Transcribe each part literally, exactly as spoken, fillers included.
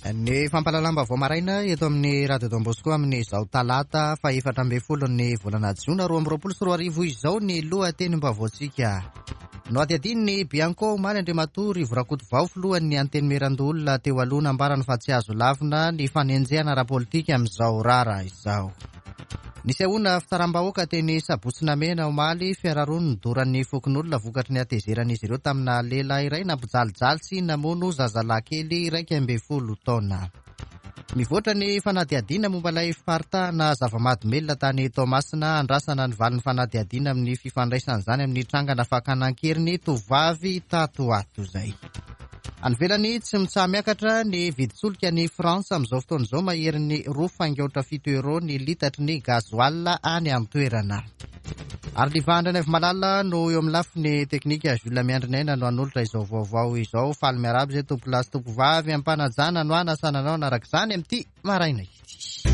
Ny fampalalamba vao maraina eto amin'ny Radio Don Bosco amin'ny izao talata fa efatra ambin'ny folo ny volana Jiona roa amby roapolo sy roa arivo izao ny lohatenim-baovao-tsika. No adiadin'ny Bianco Omaly Andriamatoa Rivo Rakotovao filohan'ny antenimiran-dolona teo aloha nambarany fa tsy azo lavina ny fanenjehana ara-politika amin'izao rara izao. Nisy ahona fitaram-bahoaka teny Sabotsinamena Omaly fiararoany nidoran'ny fokon'olona vokatry ny atezeran'izy ireo tamina lehilahy iray nampijalijaly sy namono zazalahy kely iraika ambin'ny folo taona. Mivoatra ny fanadihadiana momba ilay fiparitahana zava-mahadomelona tany Toamasina andrasana ny valin'ny fanadihadiana amin'ny fifandraisana izany amin'ny trangana Fakanan-Keriny tovavy tatoato izay. Anvelany tsy mitsaha miakatra ny vidintsoloka ny Fransa amin'izao fotoana izao mahery ny roa faingaotra fito euro ny litatry ny gazoal any amin'ny toerana. Ary livandrana avy malala no eo amin'ny lafiny teknika Jules Miandrinaina no anolotra izao vaovao izao faly miarabo izay tompo lahy sy tompo vavy ampanajana no anasananao naraka izany amin'ity maraina ity.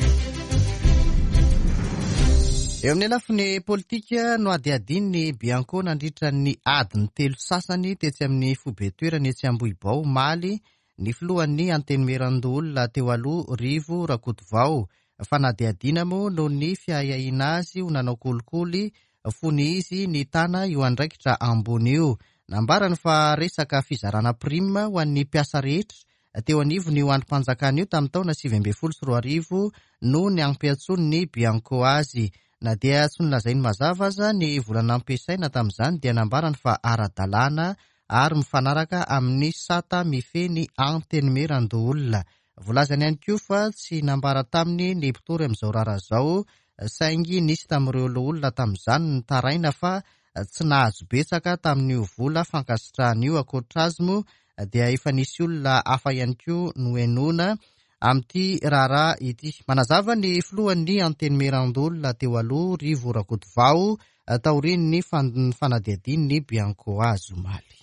Eo amin'ny lafiny politika no adiadin'ny Bianco nandritra ny adiny telo sasany tetsy amin'ny fobetoerany etsy Ambohibao Omaly ny filohan'ny antenimiran-dolona teo aloha Rivo Rakotovao. Fanadihadiana moa no ny fiahiahina azy ho nanao kolikoly fony izy ny tana io andraikitra ambony io. Nambarany fa resaka fizarana prima ho an'ny mpiasa rehetra teo anivo ny ho androm-panjakana io tamin'ny taona sivy ambin'ny folo sy roa arivo no ny ampiatsony ny Bianco azy. Na dia tsy nolazainy mazava aza ny volana ampiasaina tamin'izany dia nambarany fa ara-dalàna ary mifanaraka amin'ny sata mifeny antenimiran-dolona. Volazany ihany koa fa tsy nambara taminy ny mpitory amin'izao rara izao saingy nisy tamin'ireo olona tamin'izany ny taraina fa tsy nahazo betsaka tamin'io vola fankasitrahana ankoatr'azy moa dia efa nisy olona hafa ihany koa no henoina amin'ity rara ity. Manazava ny filohan'ny antenimiran-dolona teo aloha Rivo Rakotovao taorian'ny fanadihadian'ny Bianco azy Omaly.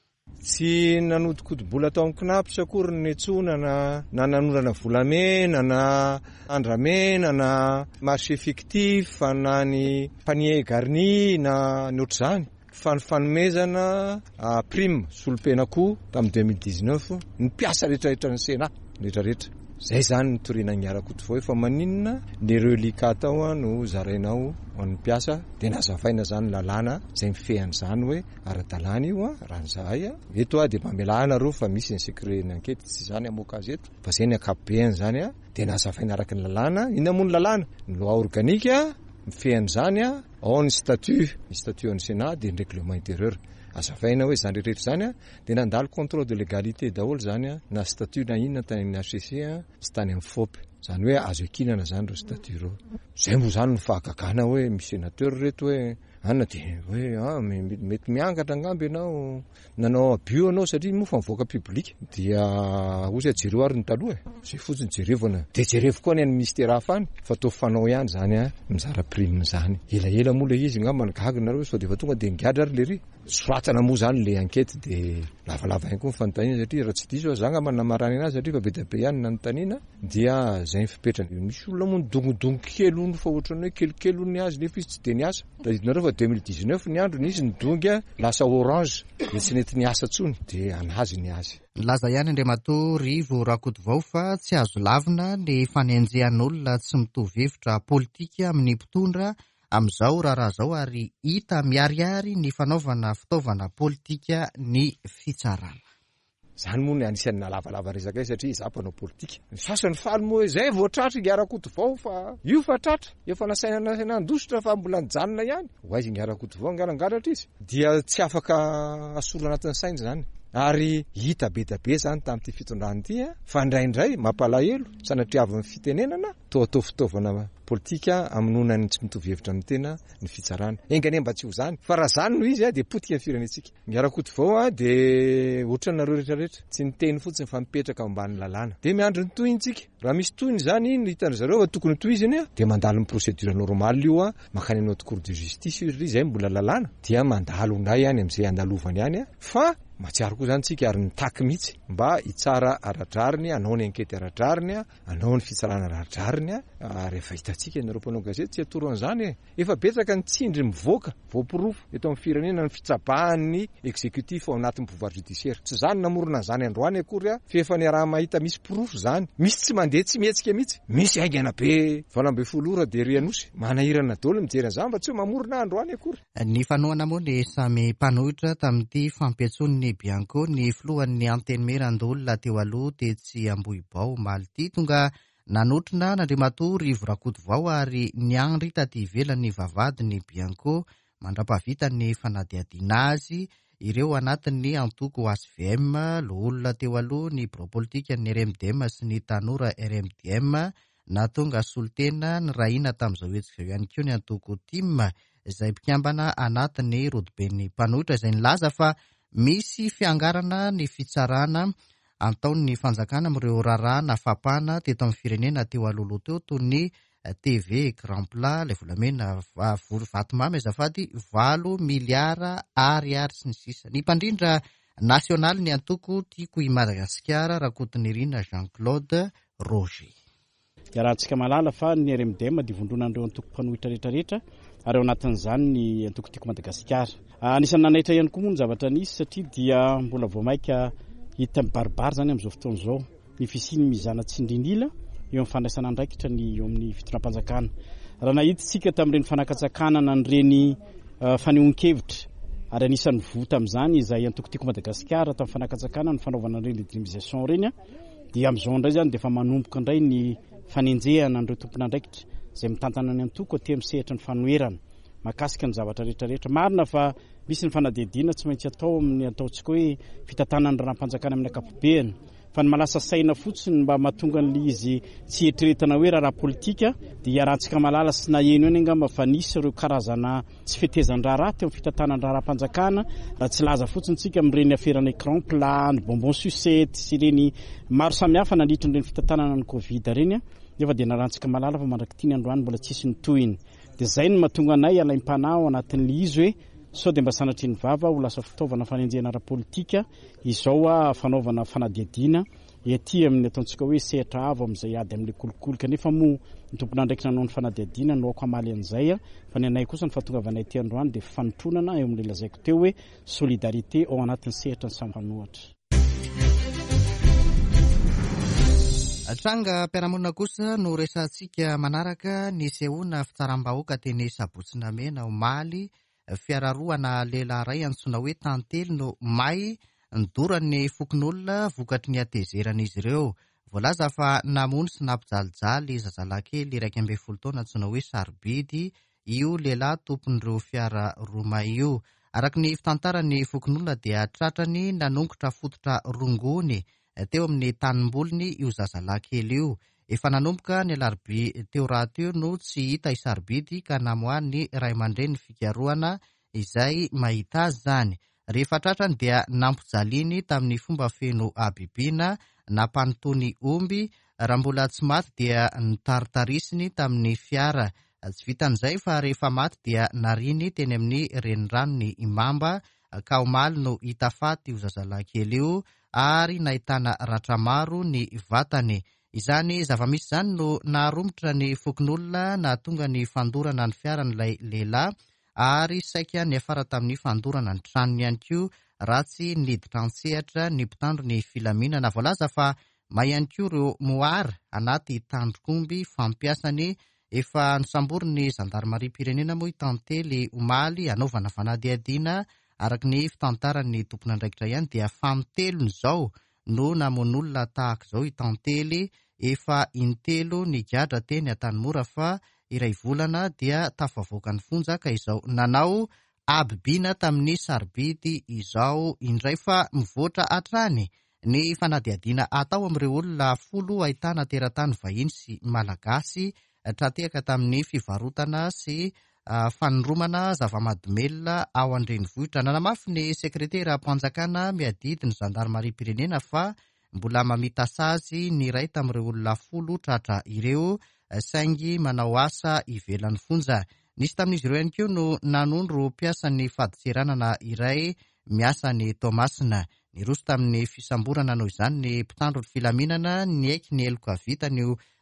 Tsy nanodikodobola tao amin'ny kinapo sakory ny etsona na na nanorana volamena na andramena na marché fictif na ny panier garni na ny ohatr'izany fa ny fanomezana prime solompenako tamin'ny deux mille dix-neuf ny mpiasa rehetrarehetra ny Sena rehetrarehetra. Zay zany ny toriana ny Rakotovao fa maninona ny relika tao no zarainao ho an'ny mpiasa dia nazavaina zany lalàna izay mifehany zany hoe ara-dalàna io raha nizahay eto dia mamelahana reo fa misy ny secret ny ankety tsy zany amoaka azy eto fa zay ny akapobeany zany dia nazavaina araka ny lalàna iny moa ny lalàna ny loi organique mifehany zany ao ny statut ny statut an'ny Sénat dia ny règlement intérieur azavaina hoe zany rehetra zany dia nandalo contrôle de légalité daholo zany na statut na inona tany amin'ny H C C sy tany amin'ny F O P zany hoe azo ekinana zany reo statut reo. Zay moa zany ny fahagagana hoe misy sénateur reto hoe anna dia hoe mety miangatra angamby ianao nanao abus anao satria moa fa mivoaka public dia ozy jereo ary ny taloha zay fotsiny jerevana dia jerevo koa ny an'ny ministère hafa any fa tao fanao ihany zany mizara prime zany elaela moa le izy ngamba nigagana nareo sao dia fa tonga dia ngiadra ary le ry soratana moa zany le enquête dia lavalava ihany koa ny fanontaniana satria raha tsy diso za ngamba namarany anazy satria fa be dia be ihany nanontaniana dia zay fipetrany misy olona moa nidongodongo kely ono fa ohatrany hoe kelikely ono ny azy nefa izy tsy dia niasa da hitinareo fa deux mille dix-neuf ny andro nisy nidonga lasa orange dia tsy nety niasa tsony dia anazy ny azy. Laza ihany Andriamatoa Rivo Rakotovao fa tsy azo lavina ny fanenjehan'olona tsy mitovy hevitra politika amin'ny mpitondra amin'izao raharaha izao ary hita miariary ny fanaovana fitaovana politika ny fitsarana. Zany moa ny anisan'ny nalavalava resaka satria izaho mpanao politika. Ny sasany faly moa hoe zay voatratra ny Rakotovao fa io fa tratra efa nasaina nandositra fa mbola nijanona ihany. Hoaizy ny Rakotovao ngarangaratr'izy izy dia tsy afaka asolo anatin'ny saina zany. Ary hita be da be zany tamin'ity fitondrany ity fa indraindray mampalahelo sanatriavin'ny fitenenana toatao fitaovana politika aminona ny tsy mitovy hevitra amin'ny tena ny fitsarana. Engane mba tsy ho zany fa raha zany no izy dia potika ny firenentsika. Ny Rakotovao dia ohatrany nareo rehetrarehetra tsy niteny fotsiny fa mipetraka ambany lalàna dia miandry ny toy intsika raha misy toyny zany ny hitan'ny zareo tokony toiziny dia mandalo ny procédure normale io mankany amin'ny haute cour de justice io zay mbola lalàna dia mandalo ndray ihany amin'izay andalovany ihany fa matsiaro koa zany tsika ary nitaky mihitsy mba hitsara aradrariny anao ny enquête aradrariny anao ny fitsarana aradrariny mariny a rehefa hitantsika nareo mpanao gazety tsy atoro an'izany efa betsaka ny tsindry mivoaka voapirofo eto amin'ny firenena ny fitsabahan'ny exécutif ao anatin'ny pouvoir judiciaire tsy zany namorona zany androany akory a fa efa ny raha mahita misy pirofo zany misy tsy mandeha tsy mihetsika mihitsy misy aingana be valambe folora de rianosy manahirana dolo mijery an'izany fa tsy mamorona androany akory. Ny fanoana moa ny samy mpanohitra tamin'ity fampiatson'ny Bianco ny filohan'ny anteny merandolona teo aloha tetsy Ambohibao mality tonga nanotrina n'Andriamatoa Rivo Rakotovao ary niandry taty ivelan'ny vavadiny Bianco mandrapavita ny fanadihadiana azy ireo anatin'ny antoko A S V M loholona teo aloha ny propolitika ny R M D M sy ny tanora R M D M natonga solotena ny rahina tamin'izao etsika ihany koa ny antoko Tim izay mpikambana anatin'ny rodoben'ny mpanohitra izay nilaza fa misy fiangarana ny fitsarana ataon'ny fanjakana amin'ireo raharaha nafapana teto amin'ny firenena teo alohaloha teo toy ny T V Grand Plat ilay volamena vatomamy azafady valo miliara ariary sy ny sisa. Ny mpandrindra nasionaly ny antoko tiako i Madagasikara Rakotony Irina Jean-Claude Roger. Iarahantsika malala fa ny R M D M divondronan'ireo antoko mpanohitra rehetrarehetra ary ao anatin'izany ny antoko tiako Madagasikara. Anisan'ny nanaitra ihany koa moa ny zavatra nisy satria dia mbola vao maika hita mibaribary zany amin'izao fotoana izao ny fisiny mizana tsindrinila eo amin'ny fandraisana andraikitra ny eo amin'ny fitonam-panjakana. Raha nahititsika tamin'ireny fanakatsakana n'ireny fanehoan-kevitra ary anisan'ny vota amin'izany izay antoko tiako Madagasikara tamin'ny fanakatsakana ny fanaovana ireny legitimisation ireny dia amin'izao indray zany dia efa manomboka indray ny fanenjehana an'ireo tompona andraikitra izay mitantana ny antoko aty amin'ny sehatra ny fanoherana makasika ny zavatra rehetrarehetra. Marina fa misy ny fanadihadiana tsy maintsy atao amin'ny ataontsika hoe fitantanana ny raharaham-panjakana amin'ny ankapobeny fa ny malasa saina fotsiny mba mahatonga ny izy tsy eritreretana hoe raharaha politika dia iarahantsika malala sy naheno eny angamba fa nisy ireo karazana tsy fetezan-draharaha teo amin'ny fitantanana ny raharaham-panjakana raha tsy laza fotsiny tsika amin'ireny aferana écran plat ny bonbon sucette sy ireny maro samihafa nandritra n'ireny fitantanana ny Covid ireny nefa dia narahantsika malala fa mandrakitiny androany mbola tsisy ny tohiny. Dia zay no mahatonga anay alaim-panao anatin'ny izy hoe sao dia mba sanatry ny vava ho lasa fitaovana fanenjehana ara-politika izao a fanaovana fanadihadiana ety amin'ny ataontsika hoe sehatra avo amin'izay ady amin'ilay kolokoloka nefa moa ny tompona andraikitra nanao ny fanadihadiana no ako amaly an'izay fa ny anay kosa ny fahatongavanay ety androany dia fanotronana eo amin'ilay lazaiko teo hoe solidarité ao anatin'ny sehatra ny samy mpanohatra. Tranga mpiaramonina kosa no resantsika manaraka ny sehoana fitsaram-bahoaka teny Sabotsinamena omaly fiararoana lehilahy iray antsoina hoe tantely no may nidoran'ny fokon'olona vokatry ny atezerana izy ireo. Voalaza fa namony sy nampijalijaly zazalakely iraika ambin'ny folo taona antsoina hoe sarobidy io lehilahy tompon'ireo fiara roma io. Araka ny fitantarany fokon'olona dia tratrany nanongotra fototra rongony teo amin'ny tanimbolony io zazalakely io. Efa nanomboka ny alarobia teo raha teo no tsy hita i sarobidy ka namoahany ray aman-dreny fikarohana izay mahita azy zany. Rehefa tratrany dia nampijaliany tamin'ny fomba feno abibiana nampanontony omby raha mbola tsy maty dia nitaritarisiny tamin'ny fiara. Tsy vitan'izay fa rehefa maty dia nariny teny amin'ny reniranony Imamba ka omaly no hita faty io zazalakely io ary nahitana ratra maro ny vatany. Izany zava-misy izany no naharomotra ny fokon'olona nahatonga ny fandorana ny fiaran'ilay lehilahy ary saika ny afara tamin'ny fandorana ny tranony ihany koa ratsy niditra an-tsehatra ny mpitandro ny filaminana. Voalaza fa mahay ihany koa ireo moara anaty tandrokomby fampiasany. Efa nisambory ny zandarmaria pirenena moa tantely omaly anaovana fanadihadiana araka ny fitantarany tompona andraikitra ihany dia famitelony izao no namon'olona tahaka izao i tantely. Efa intelo ny gadra teny Antanimora fa iray volana dia tafavoaka ny fonja ka izao nanao abibiana tamin'ny sarobidy izao indray fa mivoatra hatrany ny fanadihadiana atao amin'ireo olona folo ahitana teratany vahiny sy malagasy tratehaka tamin'ny fivarotana sy uh, fanoromana zava-mahadomelona ao an-drenivohitra. Nanamafy ny sekretera mpanjakana miadidi ny zandarmaria pirenena fa mbola mamita sazy ny iray tamin'ireo olona folo tratra ireo saingy manao asa ivelan'ny fonja. Nisy tamin'izy ireo ihany koa no nanondro mpiasan'ny faditseranana iray miasa ny Tomasina. Niroso tamin'ny fisamborana noho izany ny mpitandro ny filaminana ny aiky ny eloko avitany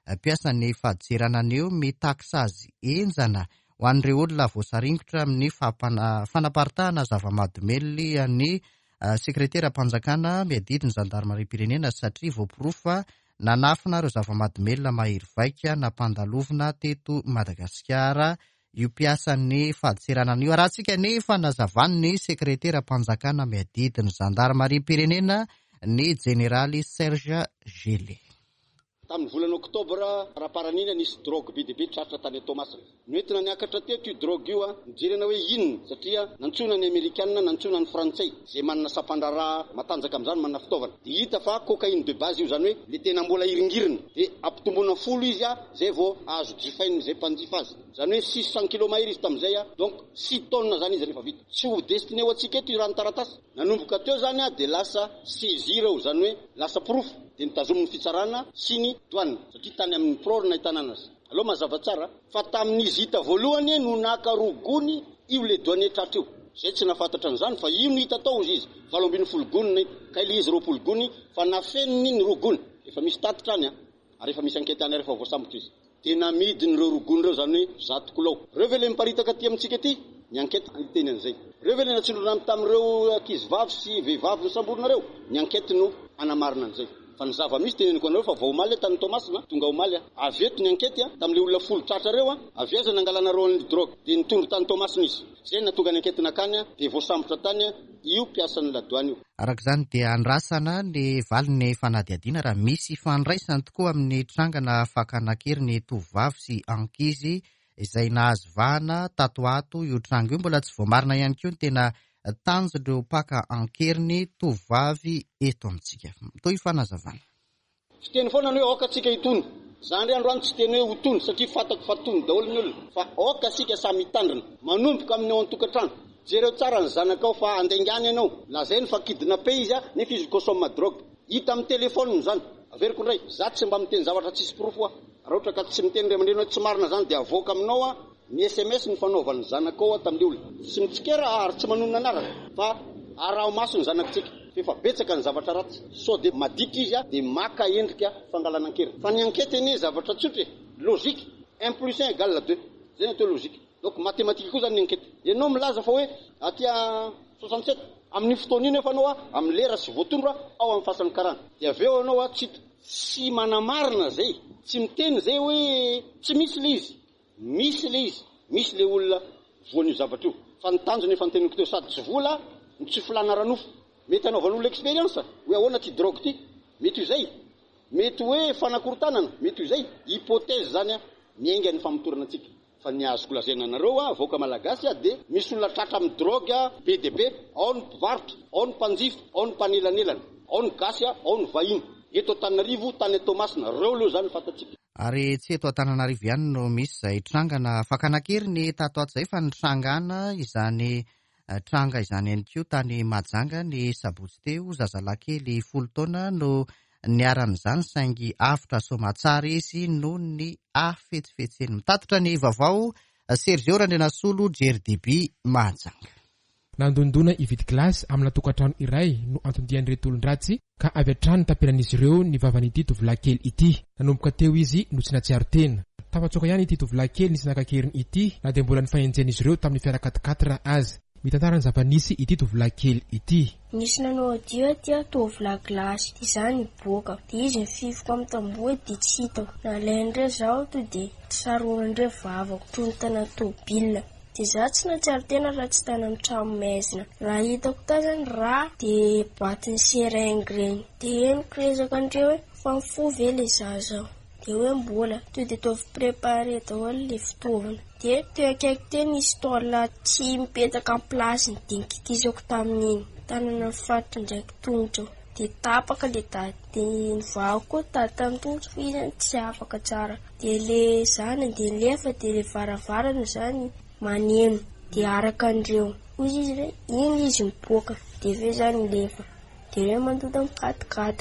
piasan'ny faditserana anio mitakisa azy enjana ho an'ireo olona voasaringotra amin'ny fanaparitahana zava-mahadomelony an'ny sekretera mpanjakana miadidiny zandarmarim-pirenena satria voapirofa nanafina ireo zava-mahadomelona mahery vaika nampandalovina teto Madagasikara io piasan'ny faditserana anio. Arahantsika nefa nazavan'ny sekretera mpanjakana miadidiny zandarmarim-pirenena ny jeneraly Serge Gele. Tamin'ny volana oktobra rahaparanina nisy drogue be dia be tratra tany Tomasina. Noentina niakatra teto io drogue io a mijerena hoe inona satria nantsona ny Amerikanina nantsona ny Frantsay izay manana sapan-draharaha matanjaka amin'izany manana fitaovana. Dia hita fa cocaïne de base io zany hoe le tena mbola iringirina dia ampitomboana folo izy a zay vao azo jifaina zay mpanjifa azy. Zany hoe six cent kilomètres izy tamin'izay a donc six tonnes zany izy rehefa vita. Tsy ho destiné ho antsika eto io raha ny taratasy. Nanomboka teo zany a dia lasa saisir eo zany hoe lasa proof dia nitazomin'ny fitsarana sy ny douane satria tany amin'ny prôrina hitanana azy. Aloha mazava tsara fa tamin'izy hita voalohany no naka rogony io le douanier tratra io. Zay tsy nafantatra an'izany fa io no hita tao izy izy valo ambin'ny folo gony ka ile izy roapolo gony fa nafeniny ny rogony efa misy tatitra any a ary efa misy ankety any rehefa voasambotra izy. Dia namidiny ireo rogony ireo zany hoe zato kilao. Reo ve le miparitaka aty amintsika ety ny ankety iteny an'izay. Reo ve le natsindrona tamin'ireo ankizivavy sy vehivavy nysamborona reo ny ankety no anamarina an'izay. Fa ny zava-misy teneniko anareo fa vao omaly tany Tomasina tonga omaly avy eto ny ankety a tamin'le olona folo tratra reo a avy eza nangalanareo ny drogue dia nitondro tany Tomasina izy. Zay natonga ny ankety nakany dia voasambotra tany io piasan'ny ladoany io. Arak'izany dia andrasana ny valin'ny fanadihadiana raha misy fandraisany tokoa amin'ny trangana fakanakery ny tovovavy sy ankizy izay nahazo vahana tato ato io trango io. Mbola tsy voamarina ihany koa ny tena tanjon'ireo mpaka ankeriny tovavy eto amintsika. Toy fanazavana. Tsy teny foana ny hoe aoka tsika hitony. Zany androany tsy teny hoe hotony satria fatako fa tony daholo ny olona. Fa aoka sika samy hitandrina. Manomboka amin'ny ao an-tokantrano. Jereo tsara ny zanakao fa andaingany ianao. Lazainy fa kidnappé izy a nefa izy consomme drogue. Hita amin'ny téléphone zany. Averiko indray. Za tsy mba miteny zavatra tsisy proof a. Raha ohatra ka tsy miteny ray aman-dreny hoe tsy marina zany dia avoaka aminao a. Ny S M S ny fanaovan'ny zanakao a tamin'le olona. Tsy mitsikera ary tsy manonona anaraka fa araho maso ny zanakitsika. Efa betsaka ny zavatra ratsy. So dia madity izy a dia maka endrika fangalanan-kery. Fa ny ankety anie zavatra tsotra logique un plus un égale deux. Zay natao logique. Donc mathématique koa zany ny ankety. Ianao milaza fa hoe aty a soixante-sept amin'ny fotoana iny efa anao a amin'ny lera sy voatondro ao amin'ny fasan'ny karana. Dia avy eo anao a tsy tsy manamarina zay. Tsy miteny zay hoe tsy misy le izy. Misy le izy, misy le olona voan'io zavatra io. Fa ny tanjony efa niteniko teo sady tsy vola, ny tsy filana ranofo. Mety anaovan'olona expérience hoe ahoana ty drogue ty, mety io zay. Mety hoe fanakorontanana, mety io zay. Hypothèse zany a miainga ny famotorana antsika. Fa ny azoko lazaina anareo a voaka malagasy a dia misy olona tratra amin'ny drogue a be dia be, ao ny mpivarotra, ao ny mpanjifa, ao ny mpanelanelana, ao ny gasy a, ao ny vahiny. Eto Antananarivo, tany Tomasina, reo aloha zany fantatsika. Ary tsy eto Antananarivo ihany no misy izay trangana fakanakery ny tato ato izay fa ny trangana izany tranga izany ihany koa tany Mahajanga ny sabotsy teo zazalakely folo taona no niaran'izany saingy afitra somatsara izy noho ny afetsifetseny. Mitatotra ny vaovao Sergio Randrenasolo J R D B Mahajanga. Nandondona ividy glasy amina tokantrano iray no antondian'ireto olon-dratsy ka avy hatrany taperan'izy ireo ny vavan'ity tovolahy kely ity. Nanomboka teo izy no tsy natsiaro tena. Tafatsoka ihany ity tovolahy kely nisy nakakeriny ity na dia mbola nifahenjen'izy ireo tamin'ny fiarakatokatra azy. Mitantara ny zava-nisy ity tovolahy kely ity. Nisy nanao adio aty tovolahy glasy izany boaka dia izy mififoka amin'ny tamboho dia tsy hitako. Nalain'ireo zaho to dia tsaronan'ireo vavako toy ny tana tôbila. Dia za tsy natsiaro tena raha tsy tany amin'ny trano maizina. Raha hitako tazany raha dia boatin'ny seringy ireny. Dia henoko resaka andreo hoe fa mifo ve le zaza. Dia hoe mbola to dia tovy prepare daholo le fitaovana. Dia teo akaiky teo nisy taola tsy mipetaka amin'ny plasiny dia nikitizako tamin'iny. Tanana fato ndraiky tongotra. Dia tapaka le tady. Dia ny vahako koa tady tamin'ny tongotra fa izy tsy afaka tsara. Dia le zany dia lefa dia le varavarana zany maneno dia araka andreo. Hoy izy hoe iny izy miboaka dia ve zany lefa. Dia reo mandoda amin'ny quatre quatre.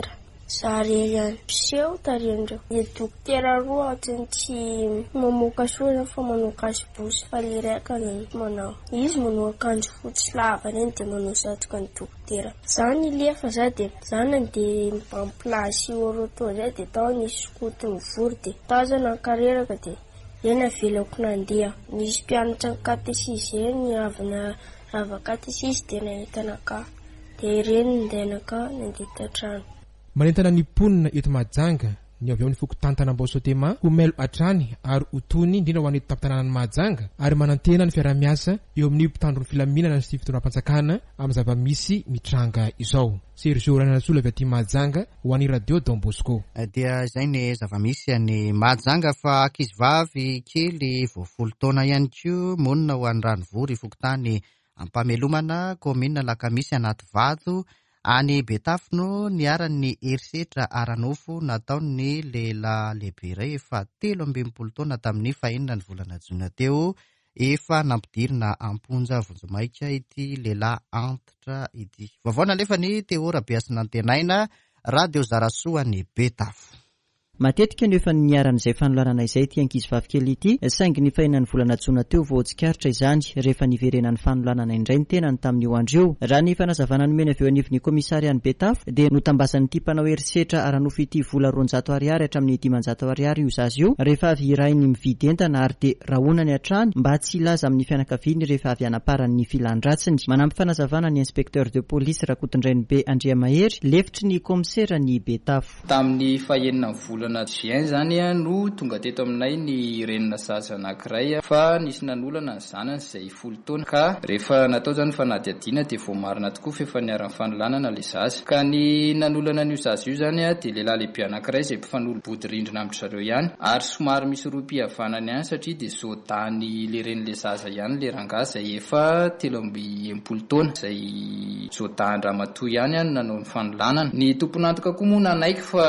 Zare piseho tarendreo. Ny dokotera roa ohatrany tsy mamoaka sorana fa manao kasibosy fa le raika ny manao. Izy manao akanjo fotsy lava reny dia manao satroka ny dokotera. Zany lefa za dia zany dia mipampilasy oroto zay dia tao nisy skoto mivory dia tazana kareraka dia eny avelako nandeha. Nisy mpianatra ny katesisy eny avana rava katesisy dia nahitana ka dia ireny nindena ka nandeha tatrano. Manentana ny ponina eto Mahajanga ny avy ao ny fokotantana Ambaosotema ho melo atrany ary hotony indrindra ho an'ny tapitanànan'ny Mahajanga ary manantena ny fiaramiasa eo amin'ny mpitandron'ny filaminana sy fitondram-panjakana amin'ny zava-misy mitranga izao. Sergio Ranasolo avy aty Mahajanga ho an'ny radio Don Bosco. Dia izay ny zava-misy any Mahajanga fa ankizivavy kely vao folo taona ihany koa monina ho an'ny Ranovory fokotany ampamelomana komina Lakamisy anaty vato any Betafno niaran'ny herisetra Aranofo nataon'ny lehilahy lehibe iray efa telo amby enimpolo taona tamin'ny fahenina ny volana Jona teo efa nampidirina amponja vonjomaika ity lehilahy antitra ity. Vaovao nalefa ny Teora Beasina Antenaina Radio Zarasoa ny Betafo. Matetika ny efa niaran'izay fanolanana izay ity ankizivavy kely ity saingy ny fahinan'ny volana Jona teo vao tsikaritra izany rehefa niverenan'ny fanolanana indray ny tenany tamin'io andro io. Raha ny fanazavana nomena avy eo anivon'ny komisarian'ny Betafo dia notambazan'ity mpanao herisetra Aranofo ity vola roanjato ariary hatramin'ny dimanjato ariary io zazy io rehefa avy iray ny mividy entana ary dia rahonany hatrany mba tsy ilaza amin'ny fianakaviany rehefa avy anaparan'ny filandratsiny. Manampy fanazavana ny inspecteur de police Rakotondrainibe Andriamahery lefitry ny komisera ny Betafo. Tamin'ny fahenina volana Juin zany no tonga teto aminay ny renina zaza anankiray fa nisy nanolana ny zanany izay folo taona ka rehefa natao zany fanadihadiana dia vao marina tokoa fa efa niara-ny fanolanana le zaza ka ny nanolana an'io zaza io zany dia lehilahy lehibe anankiray izay mpifanolo-body rindrina amin'ny zareo ihany ary somary misy roa-pihavanany ihany satria dia zodany le ren'le zaza ihany le rangahy izay efa telo amby enimpolo taona izay zodan-dramatoa ihany any nanao ny fanolanana. Ny tompon'antoka koa moa nanaiky fa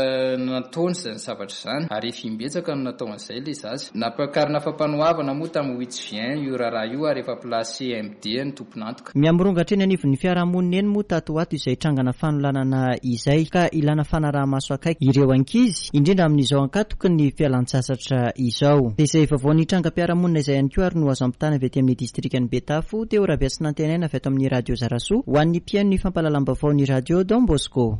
natao zany zavatra zany ary fimbetsaka no natao an'izay le zaza napakarina fampanohavana moa tamin'ny huit juin io raharaha io ary efa placé M D ny tompon'antoka. Miamorongatra eny anivon'ny fiarahamonina eny moa tato ato izay trangana fanolanana izay ka ilana fanaraha-maso akaiky ireo ankizy indrindra amin'izao ankatoky ny fialan-tsasatra izao. Dia izay vaovao ny trangam-piarahamonina izay ihany koa ary no azo ampitana avy aty amin'ny distrikan'ny Betafo teo Rabeasina Antenaina avy ato amin'ny radio Zarasoa ho an'ny mpiain'ny fampahalalam-baovao ny radio Don Bosco.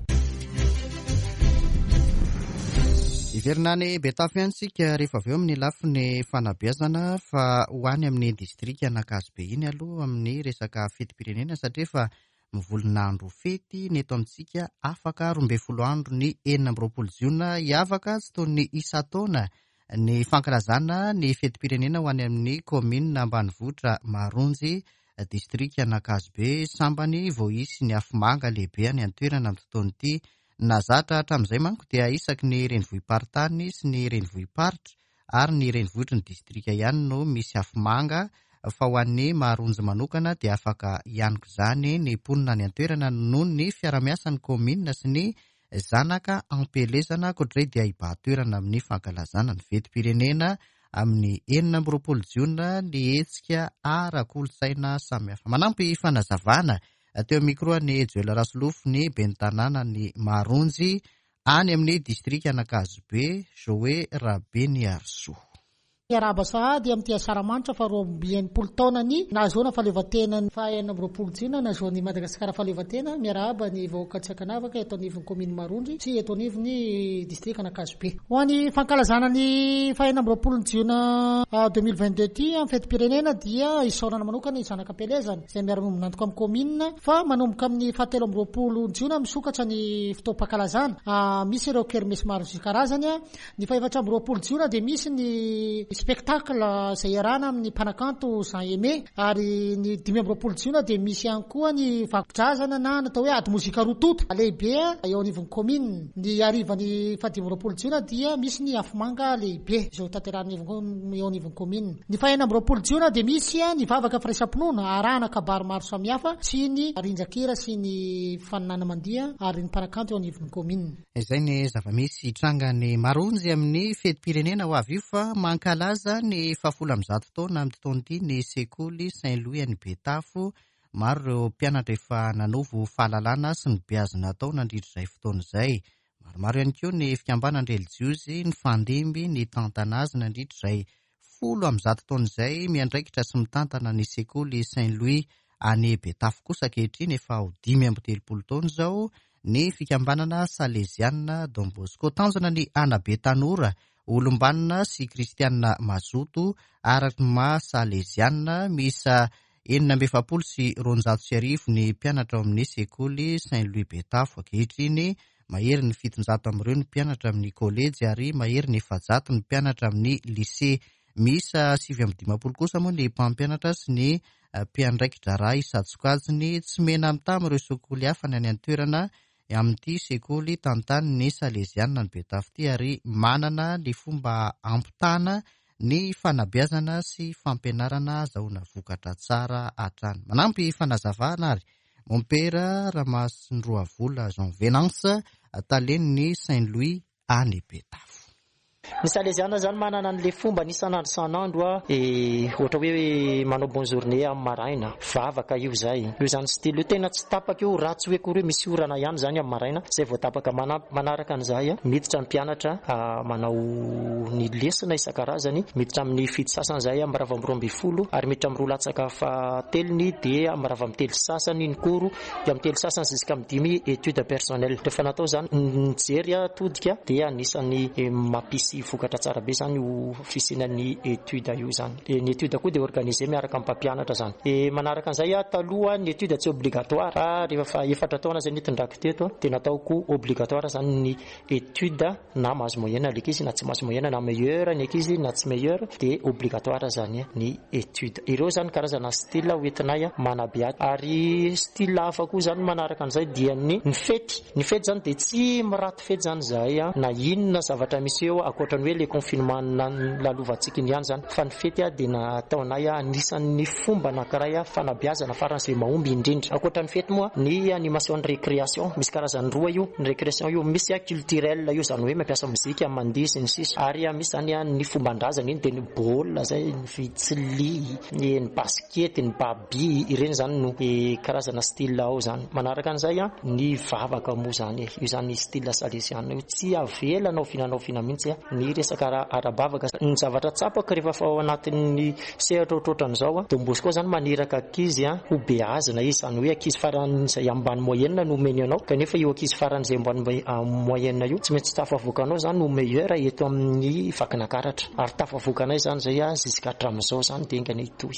Iverinany Betafo ihany sika rehefa avy eo amin'ny lafiny fanabeazana fa ho any amin'ny distrika Anakazobe iny aloha amin'ny resaka fetim-pirenena satria fa mivolona andro fety ny eto amintsika afaka roa ambin'ny folo andro ny enina amby roapolo jiona hiavaka tsy toy ny isa-taona ny fankalazana ny fetim-pirenena ho any amin'ny komina ambanivohitra Maronjy distrika Anakazobe sambany vao isy ny afomanga lehibe any an-toerana amin'ny fotoana ity. Nazatra hatramin'izay manko dia isaky ny renivohim-paritany sy ny renivohim-paritra ary ny renivohitry ny distrika ihany no misy afomanga fa ho an'ny Maronjy manokana dia afaka ianiko izany ny mponina ny an-toerana noho ny fiaramiasan'ny komina sy ny zanaka ampelezana akoatr'izay dia hibahan-toerana amin'ny fankalazana ny fetim-pirenena amin'ny enina amby roapolo jiona ny hetsika ara-kolontsaina samihafa. Manampy fanazavana teo mikroany Joel Rasolofo ny ben'ny tanàna ny Maronjy any amin'ny distrika Anakazobe Joe Rabeny Arso. Araba sahady amin'ny Asaramanitra fa roa amby enimpolo taona ny nahazoana fahaleovantena ny fahaenina amby roapolo jiona nahazoan'ny Madagasikara fahaleovantena miarahaba ny vahoaka Tsakanavaka eto anivon'ny kominy Maronjy sy eto anivon'ny distrika Anakazobe. Ho an'ny fankalazana ny fahaenina amby roapolo jiona deux mille vingt-deux ty amin'ny fetim-pirenena dia isaorana manokana ny zanaka ampelezana izay miara-nomboka antoka amin'ny komina fa manomboka amin'ny fahatelo amby roapolo jiona misokatra ny fotoam-pankalazana. Misy ireo kermesy maro karazany. Ny fahaefatra amby roapolo jiona dia misy ny spectacle izay iarahana amin'ny mpanakanto Jean Aimé ary ny dimy amby roapolo jiona dia misy ihany koa ny vakodrazana na natao hoe ady mozika rototo lehibe eo anivon'ny komina. Ny arivany fahadimy roapolo jiona dia misy ny afomanga lehibe izay tanterahana eo anivon'ny komina. Ny fahaenina amby roapolo jiona dia misy ny vavaka firaisam-pinoana arahana kabary maro samihafa sy ny rinjakira sy ny faninana mandiha ary ny mpanakanto eo anivon'ny komina. Izay ny zava-misy trangany Maronjy amin'ny fetim-pirenena ho avy io fa mankalaza ny fahafolo amby zato taona amin'ny taona ity ny sekoly Saint Louis any Betafo. Maro ireo mpianatra efa nanovo fahalalana sy ny beazina tao nandritra izay fotoana izay. maromaro ihany koa ny fikambanany relijiosy, ny fandimby, ny tantanazy nandritra izay folo amin'ny zato taona izay miandraikitra sy mitantana ny sekoly Saint Louis any Betafo kosa ankehitriny efa ho dimy amby telopolo taona izao ny fikambanana Salesianina Don Bosco tanjona ny Anabe Tanora olombanina sy kristianina mazoto araky ma Salesianina misa enina amby efapolo sy roanjato sy arivo ny mpianatra ao amin'ny sekoly Saint Louis Betafo ankehitriny. Mahery ny fitonjato amin'ireo ny mpianatra amin'ny kolejy ary mahery ny efajato ny mpianatra amin'ny lycée. Misa sivy amby dimapolo kosa moa ny mpampianatra sy ny mpiandraikitra ra isantsokajiny tsy mena mitamo ireo sekoly hafa ny any an-toerana amin'ity sekoly tantany ny Salesianina ny Betafo ity ary manana ny fomba ampitana ny fanabeazana sy fampianarana azahoana vokatra tsara hatrany. Manampy fanazavana ary Mompera Ramasindroavola Jean Venance taleniny Saint Louis any Betafo. Ny Salesianina zany manana an'le fomba nisan'andro san'andro e ohatra hoe manao bonne journée amin'ny maraina vavaka io zay io zany style io tena tsy tapaka io raha tsy hoe kory misy orana ihany zany amin'ny maraina zay vao tapaka manaraka an'izay miditra ny mpianatra manao ny lesona isan-karazany miditra amin'ny fito sasany zay amin'ny ravy amby roa amby folo ary miditra amin'ny roa latsaka fatelony dia amin'ny ravy amby telo sasany ny koro dia amin'ny telo sasany jusqu'à amin'ny dimy étude personnelle rehefa natao zany nijery todika dia anisany mampisy vokatra tsara be zany ho fisinan'ny étude io zany. Ny étude koa dia organisé miaraka amin'ny mpampianatra zany. E manaraka an'izay taloha ny étude tsy obligatoire rehefa efatra taona zay nitondraky teto dia nataoko obligatoire zany ny étude na mahazo moyenne ny ankizy na tsy mahazo moyenne na meilleur ny ankizy na tsy meilleur dia obligatoire zany ny étude. Ireo zany karazana style hoentinay manabe ary style hafa koa zany manaraka an'izay dia ny ny fety. Ny fety zany dia tsy miraty fety zany zay na inona zavatra misy eo akoatra ny hoe le confinement lalovantsika ny ihany zany fa ny fety dia nataonay anisan'ny fomba anankiray fanabeazana faran'izay mahomby indrindra. Akoatra ny fety moa ny animation de récréation misy karazany roa io ny récréation io misy culturel io zany hoe mampiasa muzika mandihy sy ny sisa ary misy zany ny fomban-drazana iny dia ny baolina zay ny vitsili ny basket ny baby ireny zany no karazana style ao zany. Manaraka an'izay ny vavaka moa zany io zany style salesianina io tsy avelanao finanao fina mihitsy ny resaka ara-bavaka ny zavatra tsapaka rehefa fa ao anatin'ny sehatra ohatrohatran'izao Don Bosco zany maniraka ankizy ho beazina izy zany hoe ankizy faran'izay ambany moyenne no omeny anao kanefa io ankizy faran'izay ambany moyenne io tsy maintsy tafavoakanao zany no meilleur eto amin'ny vakinankaratra ary tafavoakanay zany zay jusqu'à hatramin'izao zany dia engany itoy.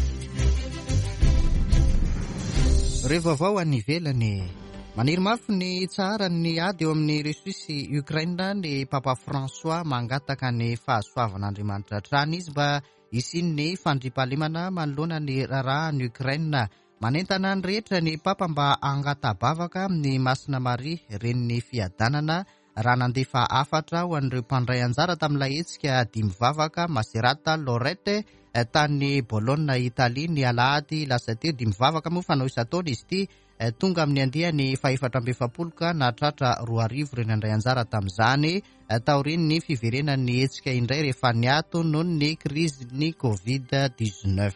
Rehefa vao any ivelany maniry mafy ny tsara ny ady eo amin'ny Russie sy Ukraine ny Papa François mangataka ny fahasoavan'Andriamanitra trany izy mba isin'ny fandriampahalemana manoloana ny raharaha ny Ukraine. Manentana ny rehetra ny Papa mba angatabavaka amin'ny Masina Maria ren'ny fiadanana raha nandefa afatra ho an'ireo mpandray anjara tamin'ilay hetsika dimy vavaka Maserata Lorette tany Bologna Italia ny alahady lasa teo. Dimy vavaka moa fanao isan-taona izy ity tonga amin'ny andihany faefatra amby efapolo ka nahatratra roa arivo ireny andray anjara tamin'izany taoriny ny fiverenan'ny hetsika indray rehefa niato noho ny krizin'ny covid dix-neuf.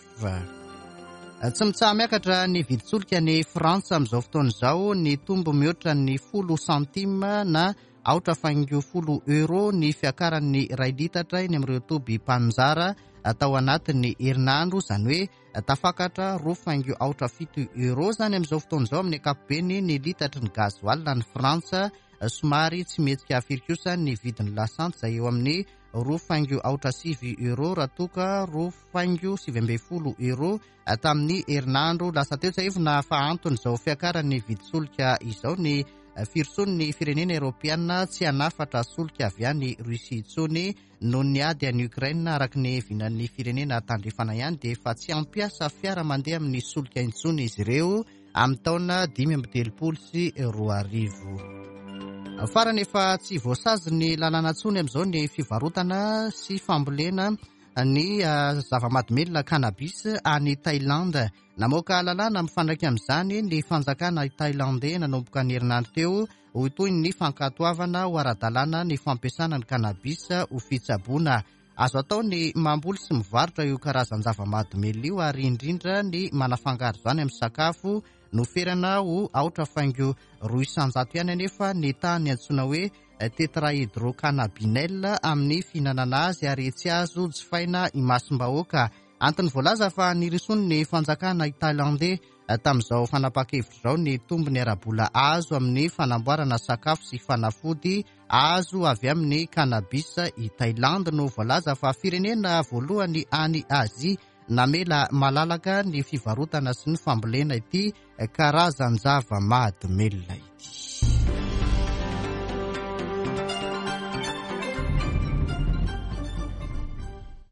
Tsy mitsaha miakatra ny vidintsoloka ny Frantsa amin'izao fotoana izao ny tombo mihoatra ny folo centime na aotra faingo folo euro ny fiakaran'ny ray litatra eny amin'ireo toby mpanjara atao anatin'ny herinandro zany hoe tafakatra roa faingo aotra fito euro zany amin'izao fotoana izao amin'ny ankapobeny ny litatry ny gazoal ny Frantsa somary tsy mihetsika firy kosa ny vidin'ny lasante izay eo amin'ny roa faingo aotra sivy euro raha toka roa faingo sivy amby folo euro tamin'ny herinandro lasa teo zay na fa antony izao fiakaran'ny vidintsoloka izao ny firison'ny firenena Eropeana tsy hanafatra solika avy any Russia intsony noho ny ady any Ukraine araka ny vinan'ny firenena tandrefana ihany dia efa tsy hampiasa fiara mandeha amin'ny solika intsony izy ireo amin'ny taona dimy amby telopolo sy roa arivo. Farany efa tsy voasazy ny lalàna intsony amin'izao ny fivarotana sy fambolena ny zava-mahadomelona cannabis any Thaïlande. Namoaka lalàna mifandraika amin'izany ny fanjakana Thaïlandais nanomboka ny herinandro teo ho toy ny fankatoavana ho ara-dalàna ny fampiasana ny cannabis ho fitsaboana. Azo atao ny mamboly sy mivarotra io karazan-java-mahadomelona io ary indrindra ny manafangaro izany amin'ny sakafo noferana ho aotra faingo roa isanjato ihany anefa ny tany antsoina hoe tetrahydrocannabinol amin'ny fihinanana azy ary tsy azo jifaina imasom-bahoaka. Antony voalaza fa nirisony ny fanjakana Thailandais tamin'izao fanapakevitra izao ny tombony arabola azo amin'ny fanamboarana sakafo sy fanafody azo avy amin'ny cannabis i Thailande no voalaza fa firenena voalohany any Azia namela malalaka ny fivarotana sy ny fambolena ity karazan-java mahadomelona ity.